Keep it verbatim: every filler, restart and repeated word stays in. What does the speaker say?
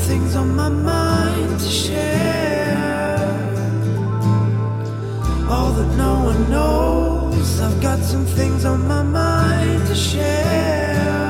things on my mind to share. All that no one knows, I've got some things on my mind to share.